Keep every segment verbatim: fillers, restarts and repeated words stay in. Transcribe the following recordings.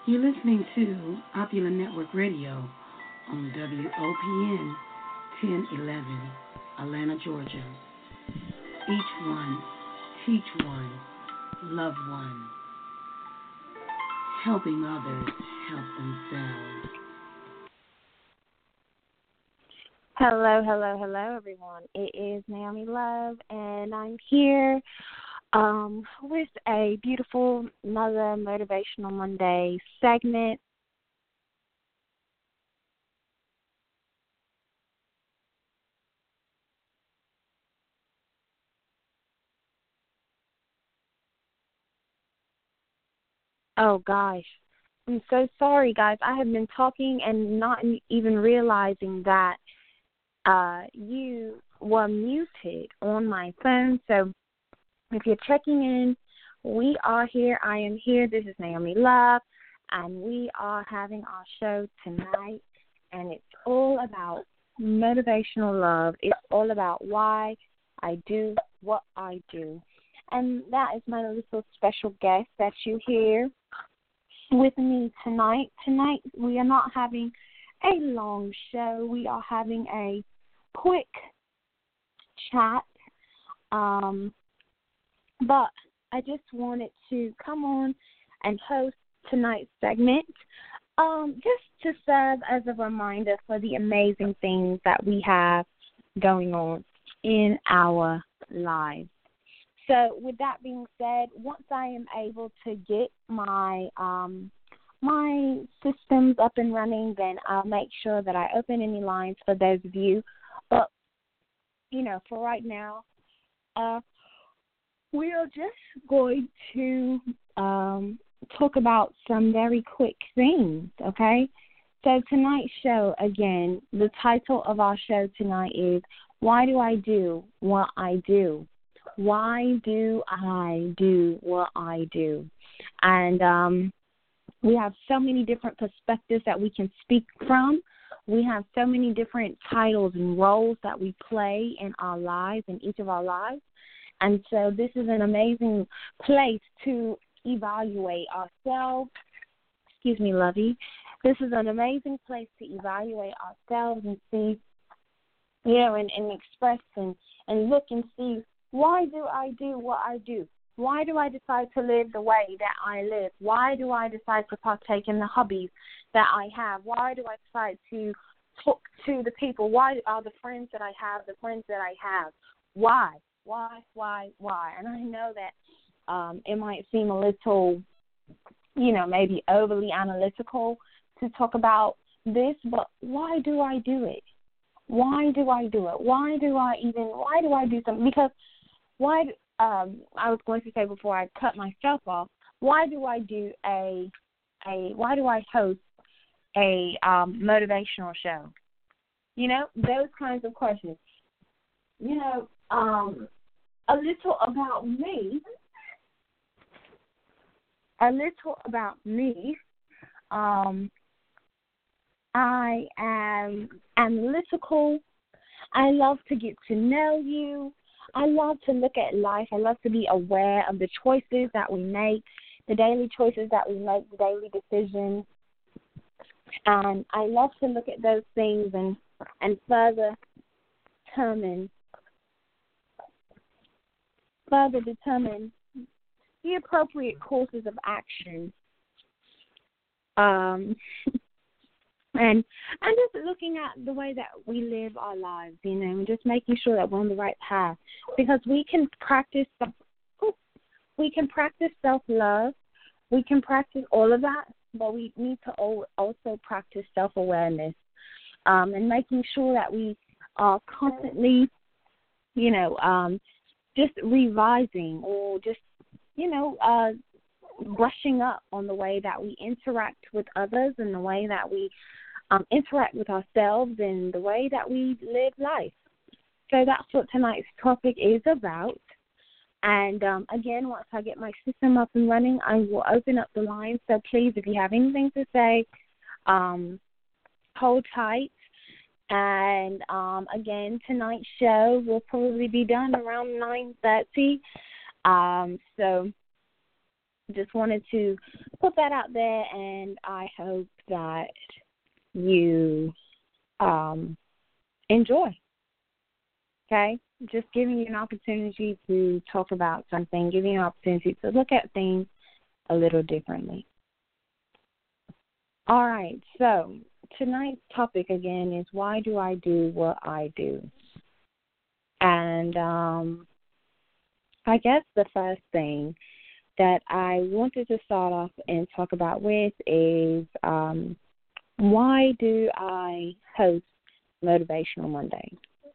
You're listening to Opulent Network Radio on W O P N ten eleven, Atlanta, Georgia. Each one, teach one, love one, helping others help themselves. Hello, hello, hello, everyone. It is Naomi Love, and I'm here um, with a beautiful Mother Motivational Monday segment. Oh, gosh. I'm so sorry, guys. I have been talking and not even realizing that uh, you were muted on my phone. So if you're checking in, we are here. I am here. This is Naomi Love, and we are having our show tonight, and it's all about motivational love. It's all about why I do what I do. And that is my little special guest that you hear with me tonight. Tonight we are not having a long show. We are having a quick chat. Um, but I just wanted to come on and host tonight's segment um, just to serve as a reminder for the amazing things that we have going on in our lives. So with that being said, once I am able to get my um, my systems up and running, then I'll make sure that I open any lines for those of you. But, you know, for right now, uh, we are just going to um, talk about some very quick things, okay? So tonight's show, again, the title of our show tonight is, Why Do I Do What I Do? Why do I do what I do? And um, we have so many different perspectives that we can speak from. We have so many different titles and roles that we play in our lives, in each of our lives. And so this is an amazing place to evaluate ourselves. Excuse me, Lovey. This is an amazing place to evaluate ourselves and see, you know, and, and express and, and look and see, why do I do what I do? Why do I decide to live the way that I live? Why do I decide to partake in the hobbies that I have? Why do I decide to talk to the people? Why are the friends that I have the friends that I have? Why? Why, why, why? And I know that um, it might seem a little, you know, maybe overly analytical to talk about this, but why do I do it? Why do I do it? Why do I even, why do I do something? Because why, um, I was going to say before I cut myself off, why do I do a, a why do I host a um, motivational show? You know, those kinds of questions. You know, um, a little about me, a little about me, um, I am analytical. I love to get to know you. I love to look at life. I love to be aware of the choices that we make, the daily choices that we make, the daily decisions. And I love to look at those things and, and further determine, further determine the appropriate courses of action. Um, and and just looking at the way that we live our lives, you know, and just making sure that we're on the right path, because we can practice we can practice self-love, we can practice all of that, but we need to also practice self-awareness, um, and making sure that we are constantly, you know, um, just revising or just, you know, uh, brushing up on the way that we interact with others and the way that we um, interact with ourselves and the way that we live life. So that's what tonight's topic is about. And, um, again, once I get my system up and running, I will open up the line. So please, if you have anything to say, um, hold tight. And, um, again, tonight's show will probably be done around nine thirty. Um, so just wanted to put that out there, and I hope that you um, enjoy. Okay? Just giving you an opportunity to talk about something, giving you an opportunity to look at things a little differently. All right, so tonight's topic again is why do I do what I do? And um, I guess the first thing that I wanted to start off and talk about with is um, why do I host Motivational Monday?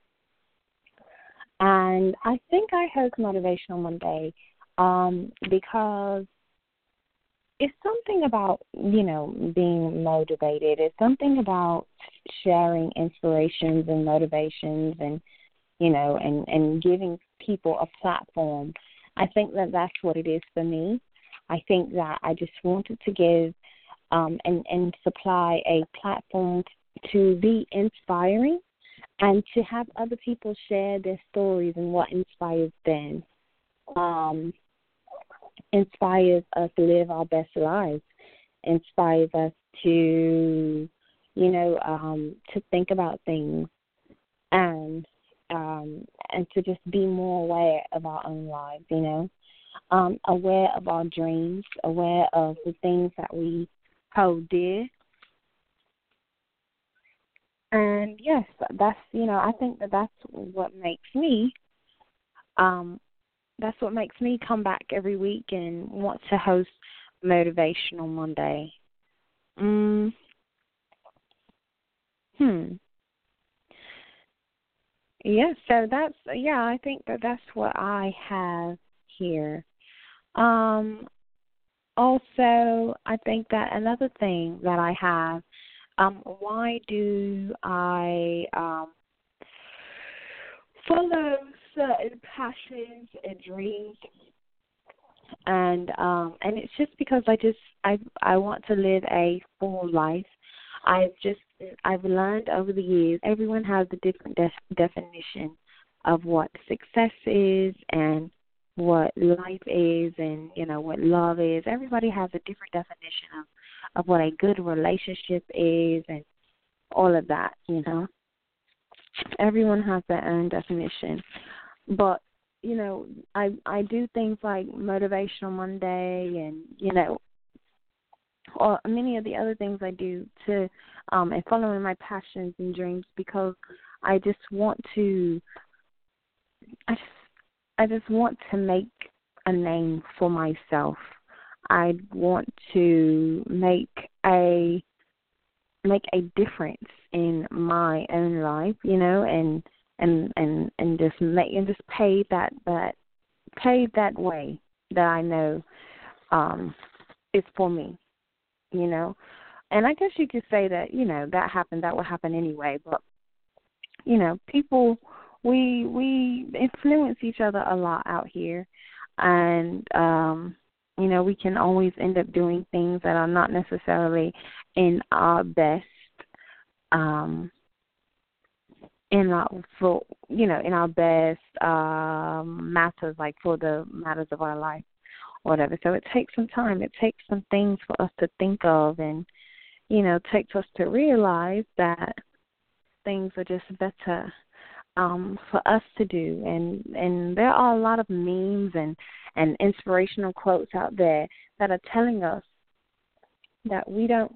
And I think I host Motivational Monday um, because it's something about, you know, being motivated. It's something about sharing inspirations and motivations and, you know, and, and giving people a platform. I think that that's what it is for me. I think that I just wanted to give um, and, and supply a platform to be inspiring and to have other people share their stories and what inspires them. Um inspires us to live our best lives, inspires us to, you know, um, to think about things and um, and to just be more aware of our own lives, you know, um, aware of our dreams, aware of the things that we hold dear. And, yes, that's, you know, I think that that's what makes me um, That's what makes me come back every week and want to host Motivational Monday. Mm. Hmm. Yeah, so that's, yeah, I think that that's what I have here. Um, also, I think that another thing that I have, um, why do I um, follow certain passions and dreams? And um, and it's just because I just I I want to live a full life. I've just I've learned over the years everyone has a different de- definition of what success is and what life is, and you know what love is. Everybody has a different definition of of what a good relationship is, and all of that. You know, everyone has their own definition, but you know, I I do things like Motivational Monday and, you know, or many of the other things I do to um, and following my passions and dreams because I just want to I just I just want to make a name for myself. I want to make a make a difference in my own life, you know, and and and and just make and just pave that that pave that way that I know um is for me, you know. And I guess you could say that, you know, that happened that will happen anyway, but you know, people we we influence each other a lot out here, and um you know, we can always end up doing things that are not necessarily in our best um in our for you know in our best um, matters, like for the matters of our life, or whatever. So it takes some time. It takes some things for us to think of, and you know, takes us to realize that things are just better um, for us to do. And and there are a lot of memes and and inspirational quotes out there that are telling us that we don't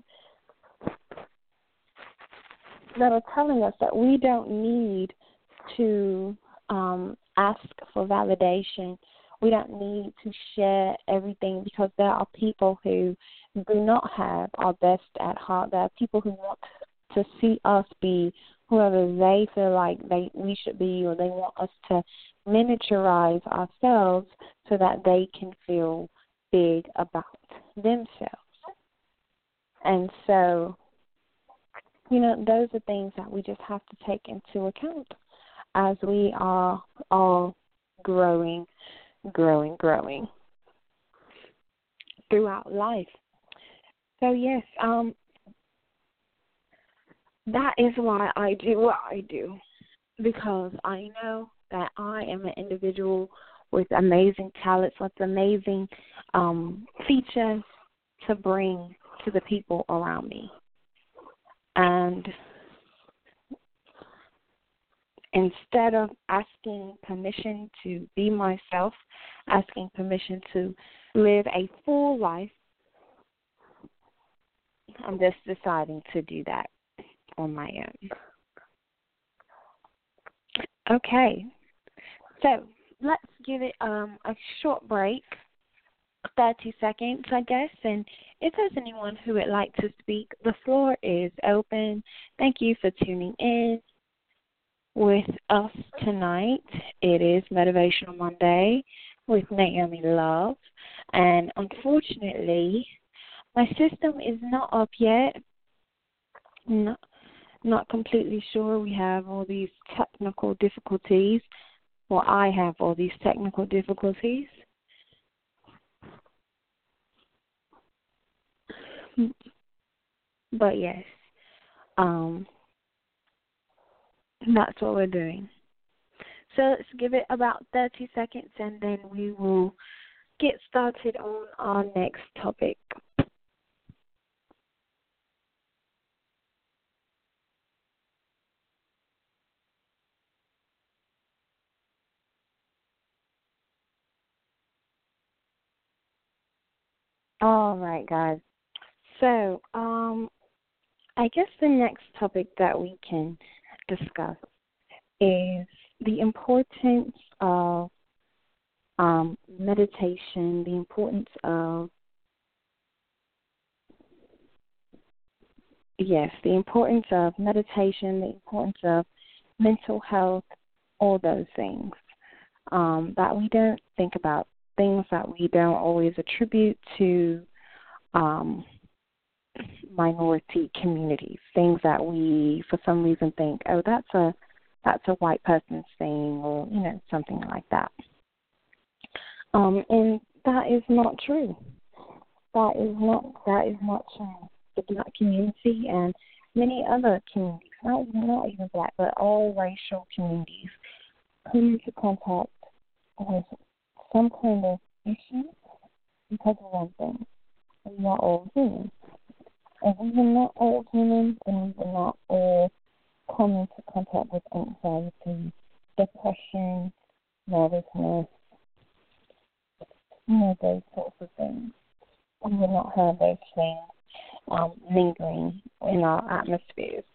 that are telling us that we don't need to um, ask for validation. We don't need to share everything because there are people who do not have our best at heart. There are people who want to see us be whoever they feel like they we should be, or they want us to miniaturize ourselves so that they can feel big about themselves. And so, you know, those are things that we just have to take into account as we are all growing, growing, growing throughout life. So, yes, um, that is why I do what I do, because I know that I am an individual with amazing talents, with amazing um, features to bring to the people around me. And instead of asking permission to be myself, asking permission to live a full life, I'm just deciding to do that on my own. Okay, so let's give it um, a short break, thirty seconds, I guess, and if there's anyone who would like to speak, the floor is open. Thank you for tuning in with us tonight. It is Motivational Monday with Naomi Love, and unfortunately, my system is not up yet. Not, not completely sure. We have all these technical difficulties. Well, I have all these technical difficulties. But yes, um, that's what we're doing. So let's give it about thirty seconds, and then we will get started on our next topic. All right, guys. So, um, I guess the next topic that we can discuss is the importance of um, meditation, the importance of, yes, the importance of meditation, the importance of mental health, all those things um, that we don't think about, things that we don't always attribute to um, minority communities, things that we, for some reason, think, oh, that's a that's a white person's thing, or you know, something like that. Um, and that is not true. That is not that is not true. The Black community and many other communities, not not even Black, but all racial communities, come into contact with some kind of issue because of one thing: we are all human. If we were not all human, then we would not all come into contact with anxiety, depression, nervousness, you know, those sorts of things. We would not have those things um, lingering in our atmospheres.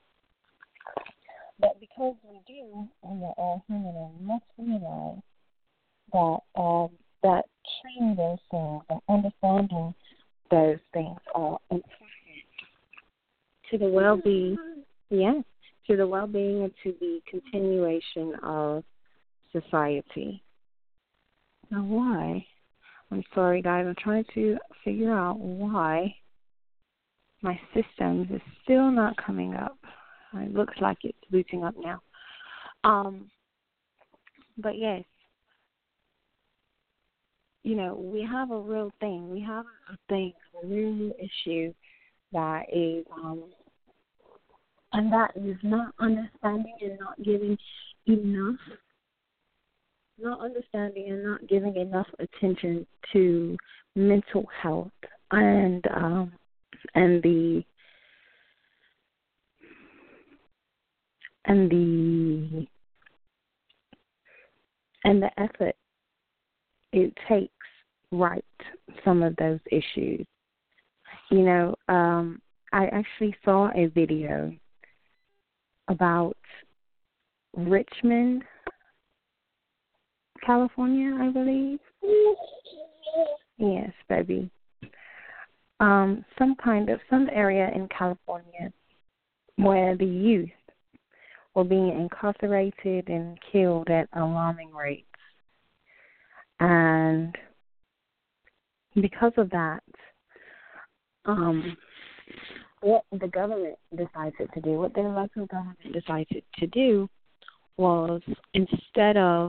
But because we do, we are all human, and we must realize that um, that treating those things and understanding those things are important to the well-being, yeah, to the well-being and to the continuation of society. Now, why? I'm sorry, guys. I'm trying to figure out why my system is still not coming up. It looks like it's booting up now. Um, but yes, you know, we have a real thing. We have a thing, a real issue that is, um, and that is not understanding and not giving enough, not understanding and not giving enough attention to mental health and um, and the and the and the effort it takes right some of those issues. You know, um, I actually saw a video about Richmond, California, I believe. Yes, baby. Um, some kind of, some area in California where the youth were being incarcerated and killed at alarming rates. And because of that, um, what the government decided to do, what the local government decided to do was, instead of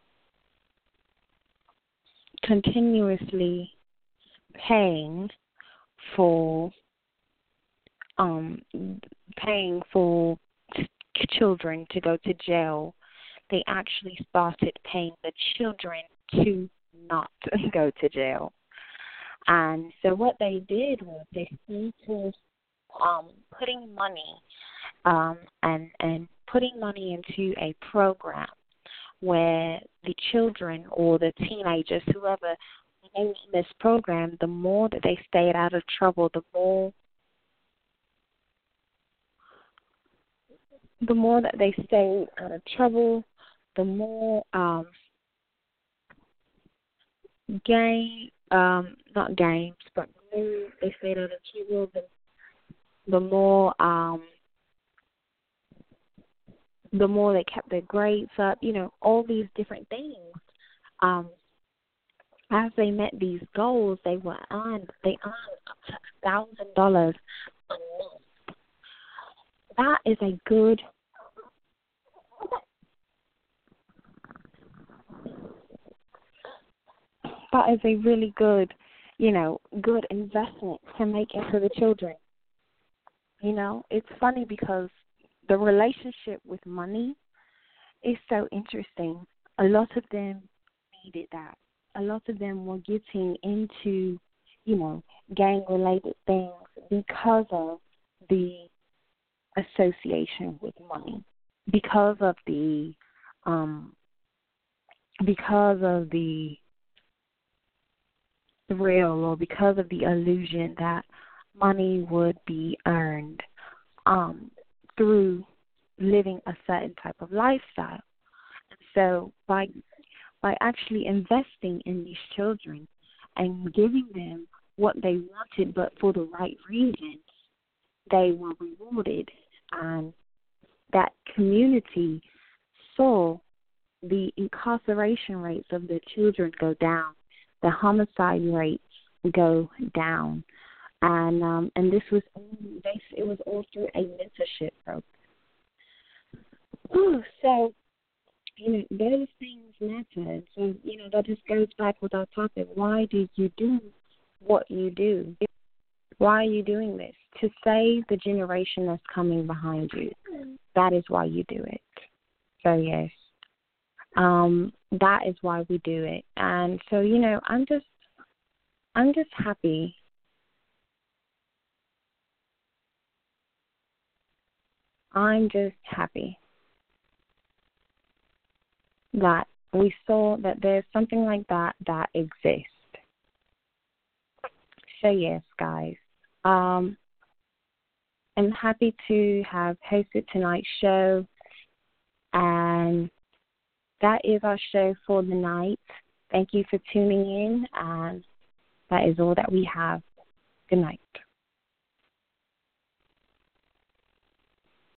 continuously paying for um, paying for children to go to jail, they actually started paying the children to not go to jail. And so what they did was they started um, putting money um, and and putting money into a program where the children or the teenagers, whoever in this program, the more that they stayed out of trouble, the more the more that they stayed out of trouble, the more um, game, um, not games, but the more they stayed out of trouble, the, the more um, the more they kept their grades up. You know, all these different things. Um, as they met these goals, they were earned. They earned up to a thousand dollars a month. That is a good. That is a really good, you know, good investment to make into the children. You know, it's funny because the relationship with money is so interesting. A lot of them needed that. A lot of them were getting into, you know, gang-related things because of the association with money, because of the, um, because of the thrill or because of the illusion that money would be earned um, through living a certain type of lifestyle. So by by actually investing in these children and giving them what they wanted but for the right reasons, they were rewarded. And that community saw the incarceration rates of the children go down, the homicide rates go down. And um, and this was it was all through a mentorship program. Oh, so, you know, those things matter. So, you know, that just goes back with our topic. Why do you do what you do? Why are you doing this? To save the generation that's coming behind you. That is why you do it. So, yes, um, that is why we do it. And so, you know, I'm just, I'm just happy. I'm just happy that we saw that there's something like that that exists. So, yes, guys, um, I'm happy to have hosted tonight's show, and that is our show for the night. Thank you for tuning in, and that is all that we have. Good night.